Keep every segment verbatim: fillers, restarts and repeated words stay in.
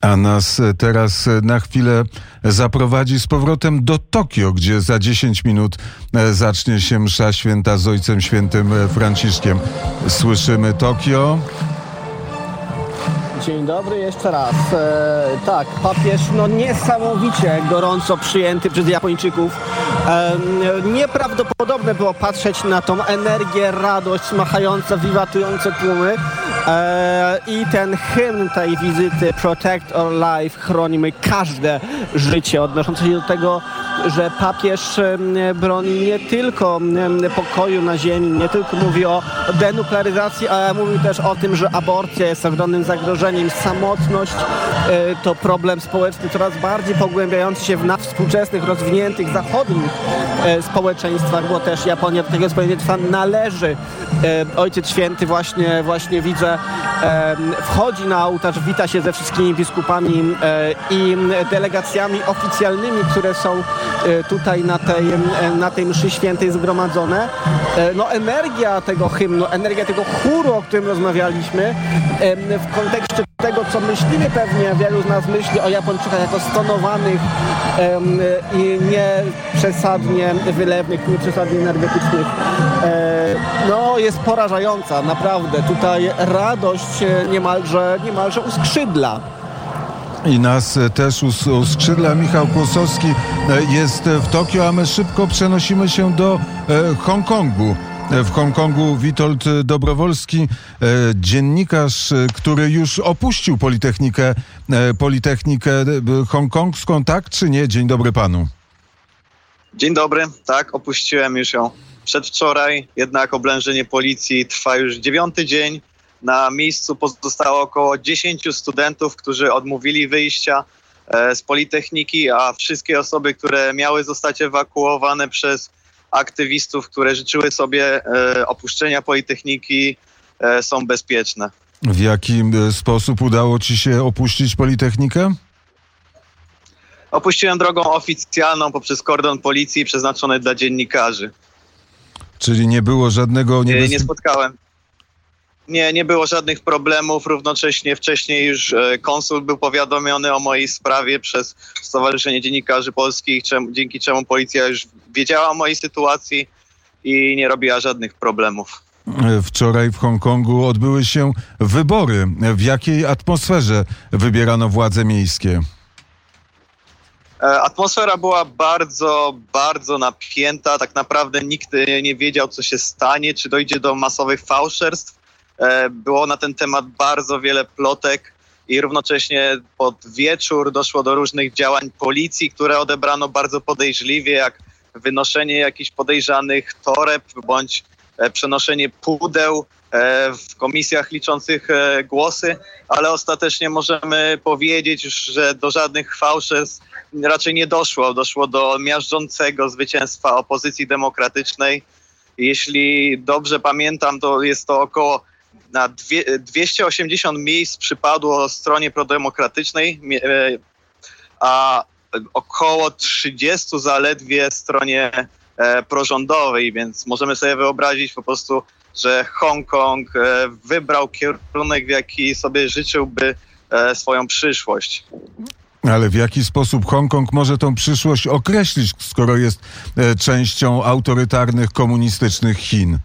A nas teraz na chwilę zaprowadzi z powrotem do Tokio, gdzie za dziesięć minut zacznie się msza święta z Ojcem Świętym Franciszkiem. Słyszymy Tokio. Dzień dobry jeszcze raz. E, tak, papież no niesamowicie gorąco przyjęty przez Japończyków. E, nieprawdopodobne było patrzeć na tą energię, radość, machające, wiwatujące tłumy. E, I ten hymn tej wizyty Protect Our Life, chronimy każde życie, odnoszące się do tego, że papież broni nie tylko pokoju na ziemi, nie tylko mówi o denuklearyzacji, ale mówi też o tym, że aborcja jest ogromnym zagrożeniem. Samotność to problem społeczny coraz bardziej pogłębiający się w na współczesnych, rozwiniętych, zachodnich społeczeństwach, bo też Japonia do tego społeczeństwa należy. Ojciec Święty właśnie, właśnie widzę, wchodzi na ołtarz, wita się ze wszystkimi biskupami i delegacjami oficjalnymi, które są tutaj na tej, na tej mszy świętej zgromadzone. No energia tego hymnu, energia tego chóru, o którym rozmawialiśmy, w kontekście tego, co myślimy pewnie, wielu z nas myśli o Japończykach jako stonowanych i nie przesadnie wylewnych, nie przesadnie energetycznych, no jest porażająca, naprawdę. Tutaj radość niemalże, niemalże uskrzydla. I nas też us- uskrzydla. Michał Kłosowski jest w Tokio, a my szybko przenosimy się do e, Hongkongu. W Hongkongu Witold Dobrowolski, e, dziennikarz, który już opuścił Politechnikę, e, Politechnikę Hongkongską, tak czy nie? Dzień dobry panu. Dzień dobry, tak, opuściłem już ją przedwczoraj, jednak oblężenie policji trwa już dziewiąty dzień. Na miejscu pozostało około dziesięciu studentów, którzy odmówili wyjścia e, z Politechniki, a wszystkie osoby, które miały zostać ewakuowane przez aktywistów, które życzyły sobie e, opuszczenia Politechniki, e, są bezpieczne. W jaki sposób udało ci się opuścić Politechnikę? Opuściłem drogą oficjalną poprzez kordon policji przeznaczony dla dziennikarzy. Czyli nie było żadnego niebezpieczeństwa? Nie spotkałem. Nie, nie było żadnych problemów. Równocześnie wcześniej już konsul był powiadomiony o mojej sprawie przez Stowarzyszenie Dziennikarzy Polskich, czemu, dzięki czemu policja już wiedziała o mojej sytuacji i nie robiła żadnych problemów. Wczoraj w Hongkongu odbyły się wybory. W jakiej atmosferze wybierano władze miejskie? Atmosfera była bardzo, bardzo napięta. Tak naprawdę nikt nie wiedział, co się stanie, czy dojdzie do masowych fałszerstw. Było na ten temat bardzo wiele plotek i równocześnie pod wieczór doszło do różnych działań policji, które odebrano bardzo podejrzliwie, jak wynoszenie jakichś podejrzanych toreb bądź przenoszenie pudeł w komisjach liczących głosy, ale ostatecznie możemy powiedzieć już, że do żadnych fałszerstw raczej nie doszło. Doszło do miażdżącego zwycięstwa opozycji demokratycznej. Jeśli dobrze pamiętam, to jest to około na dwieście osiemdziesiąt miejsc przypadło stronie prodemokratycznej, a około trzydzieści zaledwie stronie prorządowej, więc możemy sobie wyobrazić po prostu, że Hongkong wybrał kierunek, w jaki sobie życzyłby swoją przyszłość. Ale w jaki sposób Hongkong może tą przyszłość określić, skoro jest częścią autorytarnych, komunistycznych Chin?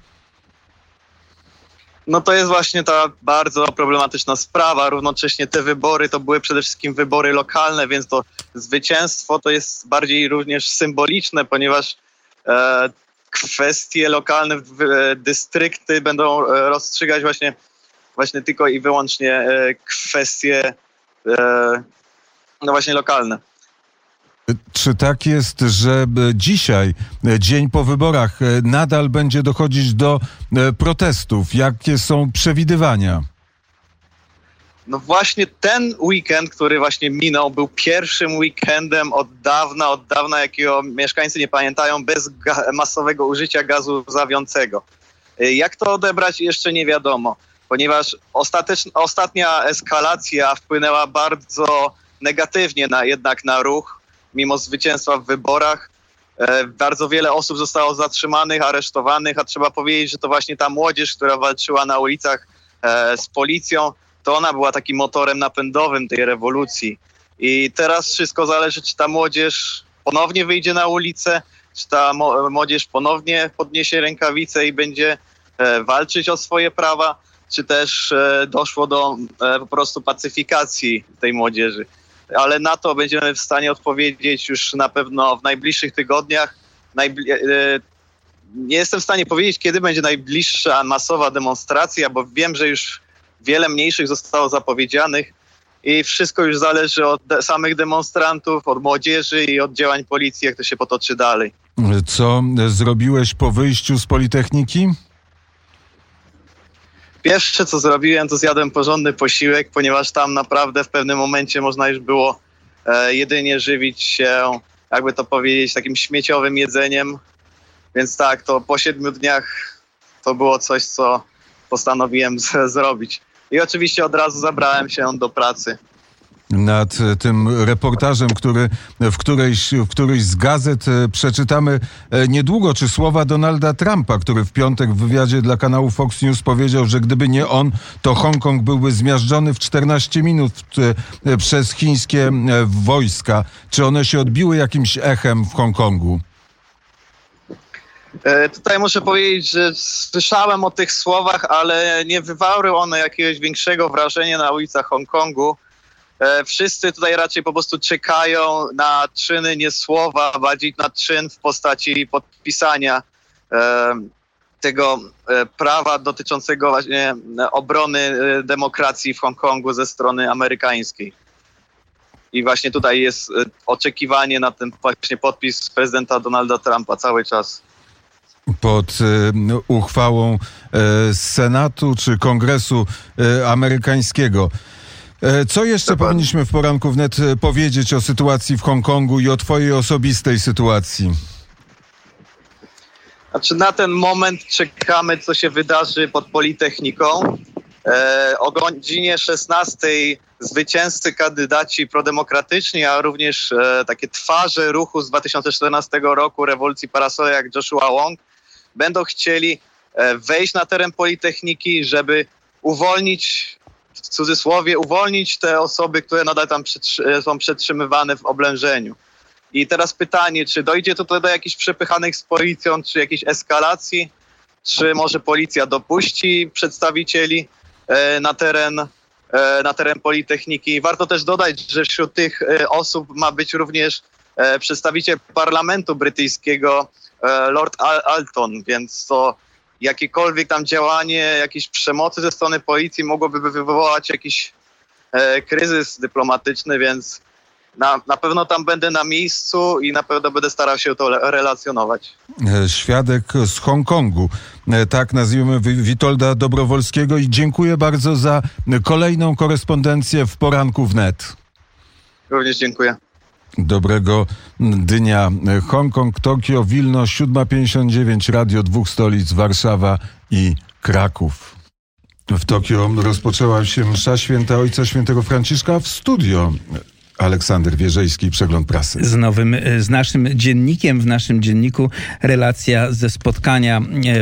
No to jest właśnie ta bardzo problematyczna sprawa. Równocześnie te wybory to były przede wszystkim wybory lokalne, więc to zwycięstwo to jest bardziej również symboliczne, ponieważ e, kwestie lokalne, e, dystrykty będą e, rozstrzygać właśnie, właśnie tylko i wyłącznie e, kwestie e, no właśnie lokalne. Czy tak jest, że dzisiaj, dzień po wyborach, nadal będzie dochodzić do protestów? Jakie są przewidywania? No właśnie ten weekend, który właśnie minął, był pierwszym weekendem od dawna, od dawna, jakiego mieszkańcy nie pamiętają, bez ga- masowego użycia gazu łzawiącego. Jak to odebrać, jeszcze nie wiadomo, ponieważ ostatecz- ostatnia eskalacja wpłynęła bardzo negatywnie na, jednak na ruch, mimo zwycięstwa w wyborach. E, bardzo wiele osób zostało zatrzymanych, aresztowanych, a trzeba powiedzieć, że to właśnie ta młodzież, która walczyła na ulicach e, z policją, to ona była takim motorem napędowym tej rewolucji. I teraz wszystko zależy, czy ta młodzież ponownie wyjdzie na ulicę, czy ta młodzież ponownie podniesie rękawice i będzie e, walczyć o swoje prawa, czy też e, doszło do e, po prostu pacyfikacji tej młodzieży. Ale na to będziemy w stanie odpowiedzieć już na pewno w najbliższych tygodniach. Najbli- e, nie jestem w stanie powiedzieć, kiedy będzie najbliższa masowa demonstracja, bo wiem, że już wiele mniejszych zostało zapowiedzianych i wszystko już zależy od de- samych demonstrantów, od młodzieży i od działań policji, jak to się potoczy dalej. Co zrobiłeś po wyjściu z Politechniki? Pierwsze, co zrobiłem, to zjadłem porządny posiłek, ponieważ tam naprawdę w pewnym momencie można już było e, jedynie żywić się, jakby to powiedzieć, takim śmieciowym jedzeniem. Więc tak, to po siedmiu dniach to było coś, co postanowiłem z- zrobić. I oczywiście od razu zabrałem się do pracy. Nad tym reportażem, który w którejś, w którejś z gazet e, przeczytamy e, niedługo, czy słowa Donalda Trumpa, który w piątek w wywiadzie dla kanału Fox News powiedział, że gdyby nie on, to Hongkong byłby zmiażdżony w czternaście minut e, przez chińskie e, wojska. Czy one się odbiły jakimś echem w Hongkongu? E, tutaj muszę powiedzieć, że słyszałem o tych słowach, ale nie wywarły one jakiegoś większego wrażenia na ulicach Hongkongu. E, wszyscy tutaj raczej po prostu czekają na czyny, nie słowa, bardziej na czyn w postaci podpisania e, tego e, prawa dotyczącego właśnie obrony e, demokracji w Hongkongu ze strony amerykańskiej. I właśnie tutaj jest e, oczekiwanie na ten właśnie podpis prezydenta Donalda Trumpa cały czas. Pod e, uchwałą e, Senatu czy Kongresu e, amerykańskiego. E, co jeszcze Dokładnie. powinniśmy w Poranku Wnet e, powiedzieć o sytuacji w Hongkongu i o twojej osobistej sytuacji? Znaczy na ten moment czekamy, co się wydarzy pod Politechniką. E, o godzinie szesnastej zwycięzcy kandydaci prodemokratyczni, a również e, takie twarze ruchu z dwa tysiące czternastego roku, rewolucji parasola, jak Joshua Wong, będą chcieli e, wejść na teren Politechniki, żeby uwolnić, w cudzysłowie, uwolnić te osoby, które nadal tam przetrzy- są przetrzymywane w oblężeniu. I teraz pytanie, czy dojdzie tutaj do jakichś przepychanych z policją, czy jakiejś eskalacji, czy może policja dopuści przedstawicieli e, na teren, e, na teren Politechniki. Warto też dodać, że wśród tych e, osób ma być również e, przedstawiciel parlamentu brytyjskiego, e, Lord Al- Alton, więc to jakiekolwiek tam działanie, jakiejś przemocy ze strony policji mogłoby wywołać jakiś e, kryzys dyplomatyczny, więc Na, na pewno tam będę na miejscu i na pewno będę starał się to le- relacjonować. E, Świadek z Hongkongu, e, tak nazwijmy Wi- Witolda Dobrowolskiego, i dziękuję bardzo za kolejną korespondencję w Poranku Wnet. Również dziękuję. Dobrego dnia. Hongkong, Tokio, Wilno, siódma pięćdziesiąt dziewięć, Radio Dwóch Stolic, Warszawa i Kraków. W Tokio rozpoczęła się msza święta Ojca Świętego Franciszka. W studio Aleksander Wierzejski, Przegląd Prasy. Z nowym, z naszym dziennikiem, w naszym dzienniku relacja ze spotkania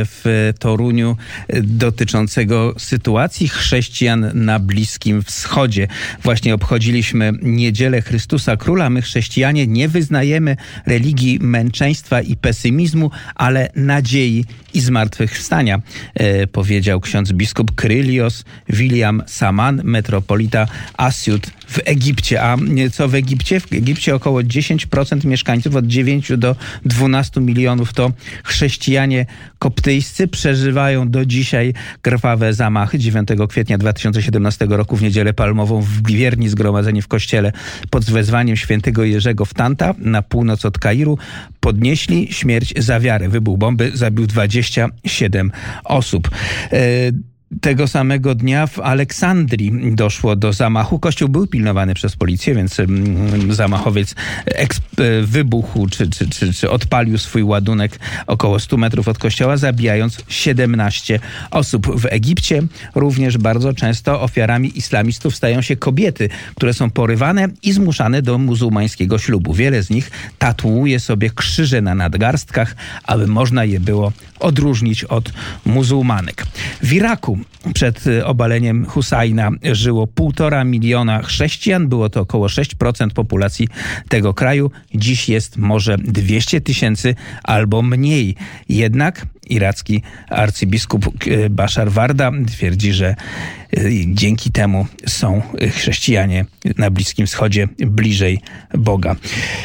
w Toruniu dotyczącego sytuacji chrześcijan na Bliskim Wschodzie. Właśnie obchodziliśmy Niedzielę Chrystusa Króla. My, chrześcijanie, nie wyznajemy religii męczeństwa i pesymizmu, ale nadziei i zmartwychwstania, e, powiedział ksiądz biskup Kyrylios William Saman, metropolita Asyut w Egipcie. A co w Egipcie? W Egipcie około dziesięć procent mieszkańców, od dziewięciu do dwunastu milionów, to chrześcijanie koptyjscy. Przeżywają do dzisiaj krwawe zamachy. dziewiątego kwietnia dwa tysiące siedemnastego roku w Niedzielę Palmową w Giverni zgromadzeni w kościele pod wezwaniem świętego Jerzego w Tanta na północ od Kairu podnieśli śmierć za wiarę. Wybuch bomby zabił dwadzieścia siedem osób. E, Tego samego dnia w Aleksandrii doszło do zamachu. Kościół był pilnowany przez policję, więc zamachowiec eksp- wybuchł czy, czy, czy, czy odpalił swój ładunek około stu metrów od kościoła, zabijając siedemnaście osób. W Egipcie również bardzo często ofiarami islamistów stają się kobiety, które są porywane i zmuszane do muzułmańskiego ślubu. Wiele z nich tatuuje sobie krzyże na nadgarstkach, aby można je było odróżnić od muzułmanek. W Iraku przed obaleniem Husajna żyło półtora miliona chrześcijan. Było to około sześć procent populacji tego kraju. Dziś jest może dwieście tysięcy albo mniej. Jednak iracki arcybiskup Bashar Warda twierdzi, że dzięki temu są chrześcijanie na Bliskim Wschodzie bliżej Boga.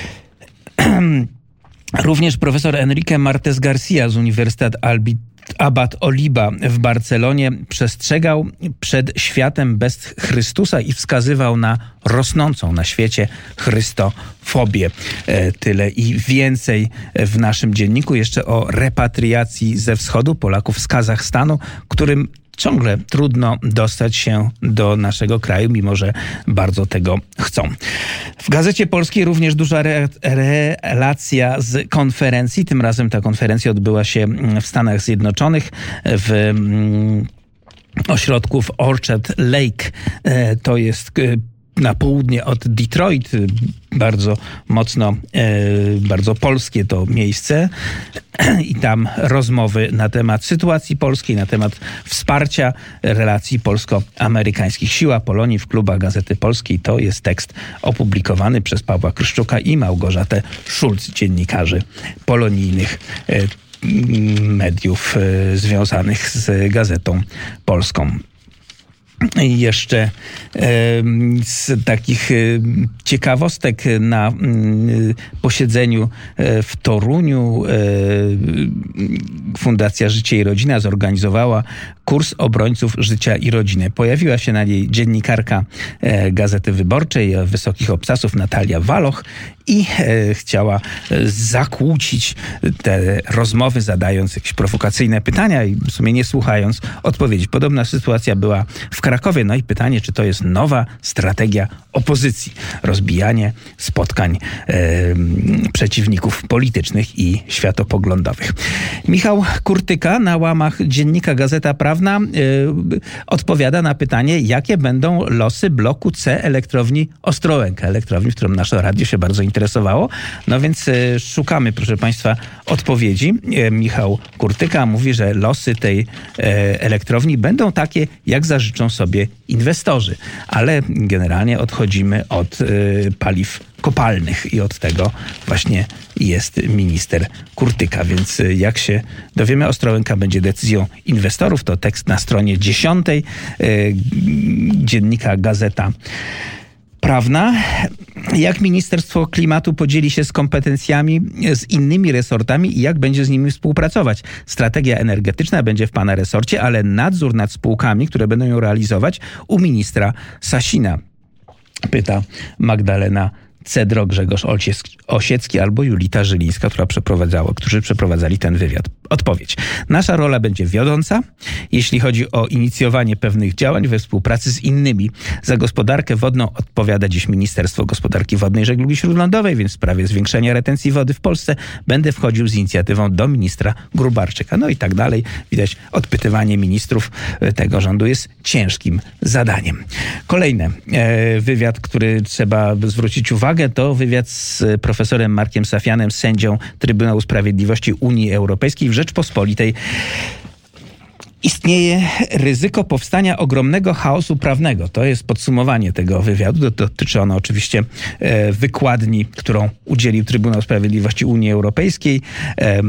Również profesor Enrique Martes Garcia z Uniwersytetu Albi Abad Oliba w Barcelonie przestrzegał przed światem bez Chrystusa i wskazywał na rosnącą na świecie chrystofobię. Tyle i więcej w naszym dzienniku. Jeszcze o repatriacji ze wschodu Polaków z Kazachstanu, którym ciągle trudno dostać się do naszego kraju, mimo że bardzo tego chcą. W Gazecie Polskiej również duża re- relacja z konferencji. Tym razem ta konferencja odbyła się w Stanach Zjednoczonych w mm, ośrodku w Orchard Lake. E, to jest na południe od Detroit, bardzo mocno, e, bardzo polskie to miejsce i tam rozmowy na temat sytuacji polskiej, na temat wsparcia relacji polsko-amerykańskich. Siła Polonii w klubach Gazety Polskiej to jest tekst opublikowany przez Pawła Kryszczuka i Małgorzatę Szulc, dziennikarzy polonijnych e, mediów e, związanych z Gazetą Polską. I jeszcze e, z takich e, ciekawostek na e, posiedzeniu e, w Toruniu e, Fundacja Życie i Rodzina zorganizowała kurs obrońców życia i rodziny. Pojawiła się na niej dziennikarka e, Gazety Wyborczej Wysokich Obcasów Natalia Waloch i e, chciała zakłócić te rozmowy, zadając jakieś prowokacyjne pytania i w sumie nie słuchając odpowiedzi. Podobna sytuacja była w Krakowie. No i pytanie, czy to jest nowa strategia opozycji? Rozbijanie spotkań e, przeciwników politycznych i światopoglądowych. Michał Kurtyka na łamach dziennika Gazeta Prawna e, odpowiada na pytanie, jakie będą losy bloku C elektrowni Ostrołęka. Elektrowni, w którą nasze radio się bardzo interesowało. No więc e, szukamy, proszę Państwa, odpowiedzi. E, Michał Kurtyka mówi, że losy tej e, elektrowni będą takie, jak zażyczą sobie inwestorzy. Ale generalnie odchodzimy od y, paliw kopalnych i od tego właśnie jest minister Kurtyka. Więc y, jak się dowiemy, Ostrołęka będzie decyzją inwestorów. To tekst na stronie dziesiątej y, dziennika Gazeta Prawna. Jak Ministerstwo Klimatu podzieli się z kompetencjami z innymi resortami i jak będzie z nimi współpracować? Strategia energetyczna będzie w pana resorcie, ale nadzór nad spółkami, które będą ją realizować, u ministra Sasina. Pyta Magdalena Cedro, Grzegorz Osiecki albo Julita Żylińska, która przeprowadzała, którzy przeprowadzali ten wywiad. Odpowiedź. Nasza rola będzie wiodąca, jeśli chodzi o inicjowanie pewnych działań we współpracy z innymi. Za gospodarkę wodną odpowiada dziś Ministerstwo Gospodarki Wodnej i Żeglugi Śródlądowej, więc w sprawie zwiększenia retencji wody w Polsce będę wchodził z inicjatywą do ministra Grubarczyka. No i tak dalej. Widać, odpytywanie ministrów tego rządu jest ciężkim zadaniem. Kolejny e, wywiad, który trzeba zwrócić uwagę, to wywiad z profesorem Markiem Safianem, sędzią Trybunału Sprawiedliwości Unii Europejskiej. W Rzeczpospolitej istnieje ryzyko powstania ogromnego chaosu prawnego. To jest podsumowanie tego wywiadu. Dotyczy ono oczywiście e, wykładni, którą udzielił Trybunał Sprawiedliwości Unii Europejskiej. E,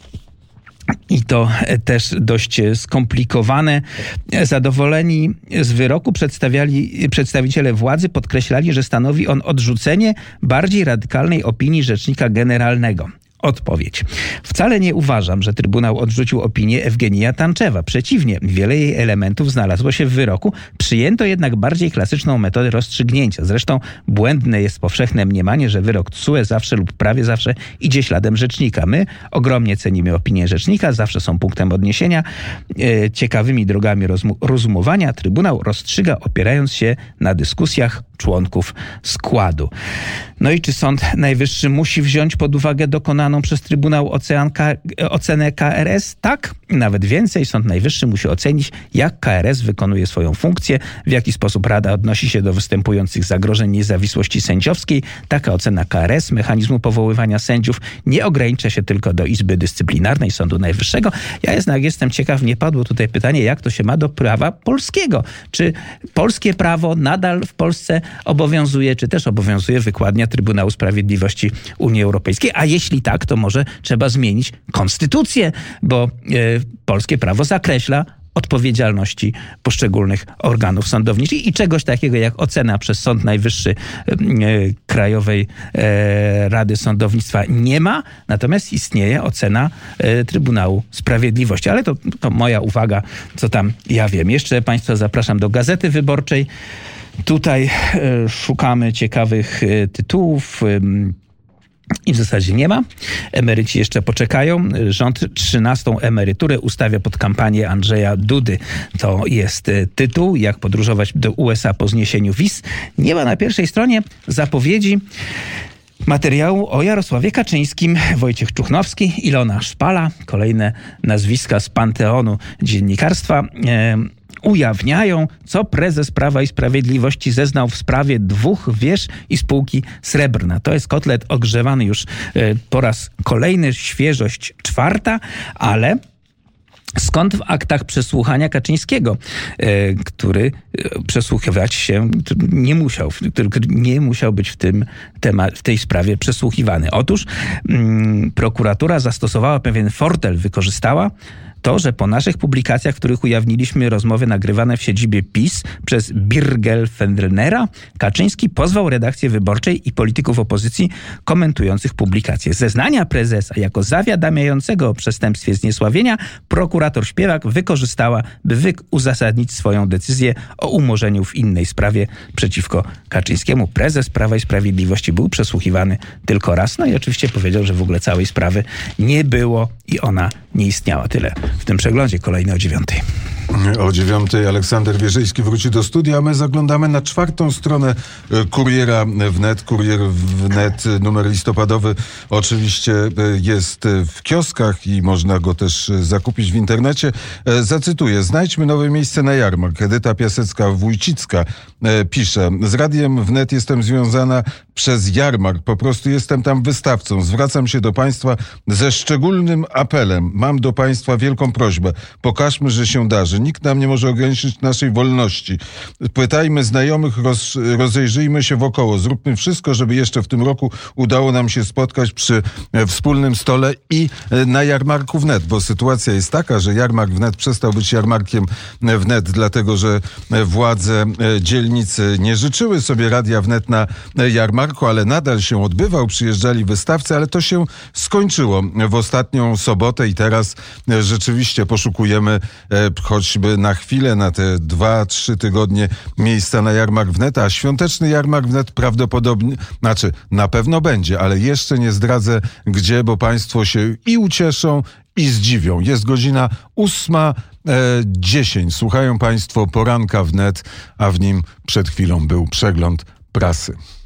I to też dość skomplikowane. Zadowoleni z wyroku przedstawiali, przedstawiciele władzy podkreślali, że stanowi on odrzucenie bardziej radykalnej opinii Rzecznika Generalnego. Odpowiedź. Wcale nie uważam, że Trybunał odrzucił opinię Ewgenija Tanczewa. Przeciwnie, wiele jej elementów znalazło się w wyroku. Przyjęto jednak bardziej klasyczną metodę rozstrzygnięcia. Zresztą błędne jest powszechne mniemanie, że wyrok T S U E zawsze lub prawie zawsze idzie śladem rzecznika. My ogromnie cenimy opinię rzecznika, zawsze są punktem odniesienia. E, ciekawymi drogami rozmu- rozumowania Trybunał rozstrzyga, opierając się na dyskusjach członków składu. No i czy Sąd Najwyższy musi wziąć pod uwagę dokonaną uznawaną przez Trybunał Ocean K- ocenę K R S? Tak, nawet więcej. Sąd Najwyższy musi ocenić, jak K R S wykonuje swoją funkcję, w jaki sposób Rada odnosi się do występujących zagrożeń niezawisłości sędziowskiej. Taka ocena K R S, mechanizmu powoływania sędziów, nie ogranicza się tylko do Izby Dyscyplinarnej Sądu Najwyższego. Ja jednak jestem ciekaw, nie padło tutaj pytanie, jak to się ma do prawa polskiego. Czy polskie prawo nadal w Polsce obowiązuje, czy też obowiązuje wykładnia Trybunału Sprawiedliwości Unii Europejskiej? A jeśli tak, to może trzeba zmienić konstytucję, bo e, polskie prawo zakreśla odpowiedzialności poszczególnych organów sądowniczych i czegoś takiego jak ocena przez Sąd Najwyższy e, Krajowej e, Rady Sądownictwa nie ma, natomiast istnieje ocena e, Trybunału Sprawiedliwości. Ale to, to moja uwaga, co tam ja wiem. Jeszcze Państwa zapraszam do Gazety Wyborczej. Tutaj e, szukamy ciekawych e, tytułów. E, I w zasadzie nie ma. Emeryci jeszcze poczekają. Rząd trzynastą emeryturę ustawia pod kampanię Andrzeja Dudy. To jest tytuł. Jak podróżować do U S A po zniesieniu wiz. Nie ma na pierwszej stronie zapowiedzi materiału o Jarosławie Kaczyńskim. Wojciech Czuchnowski, Ilona Szpala. Kolejne nazwiska z panteonu dziennikarstwa. E, ujawniają, co prezes Prawa i Sprawiedliwości zeznał w sprawie dwóch wież i spółki Srebrna. To jest kotlet ogrzewany już e, po raz kolejny, świeżość czwarta, ale skąd w aktach przesłuchania Kaczyńskiego, e, który e, przesłuchiwać się nie musiał, który nie musiał być w tym temat, w tej sprawie przesłuchiwany. Otóż mm, prokuratura zastosowała pewien fortel, wykorzystała to, że po naszych publikacjach, w których ujawniliśmy rozmowy nagrywane w siedzibie PiS przez Birgel-Fendlnera, Kaczyński pozwał redakcję Wyborczej i polityków opozycji komentujących publikacje. Zeznania prezesa jako zawiadamiającego o przestępstwie zniesławienia prokurator Śpiewak wykorzystała, by wy- uzasadnić swoją decyzję o umorzeniu w innej sprawie przeciwko Kaczyńskiemu. Prezes Prawa i Sprawiedliwości był przesłuchiwany tylko raz, no i oczywiście powiedział, że w ogóle całej sprawy nie było i ona nie istniała. Tyle w tym przeglądzie, kolejny o dziewiątej. O dziewiątej Aleksander Wierzyński wróci do studia, a my zaglądamy na czwartą stronę Kuriera Wnet. Kurier Wnet, numer listopadowy, oczywiście jest w kioskach i można go też zakupić w internecie. Zacytuję: znajdźmy nowe miejsce na jarmark. Edyta Piasecka-Wójcicka pisze: z Radiem Wnet jestem związana przez jarmark. Po prostu jestem tam wystawcą. Zwracam się do Państwa ze szczególnym apelem. Mam do Państwa wielką prośbę. Pokażmy, że się da, że nikt nam nie może ograniczyć naszej wolności. Pytajmy znajomych, roz, rozejrzyjmy się wokoło. Zróbmy wszystko, żeby jeszcze w tym roku udało nam się spotkać przy wspólnym stole i na jarmarku Wnet, bo sytuacja jest taka, że jarmark Wnet przestał być jarmarkiem Wnet, dlatego że władze dzielnicy nie życzyły sobie Radia Wnet na jarmarku, ale nadal się odbywał, przyjeżdżali wystawcy, ale to się skończyło w ostatnią sobotę i teraz rzeczywiście poszukujemy choćby na chwilę, na te dwa, trzy tygodnie miejsca na jarmark Wnet, a świąteczny jarmark Wnet prawdopodobnie, znaczy na pewno będzie, ale jeszcze nie zdradzę gdzie, bo Państwo się i ucieszą, i zdziwią. Jest godzina ósma dziesięć. Słuchają Państwo poranka Wnet, a w nim przed chwilą był przegląd prasy.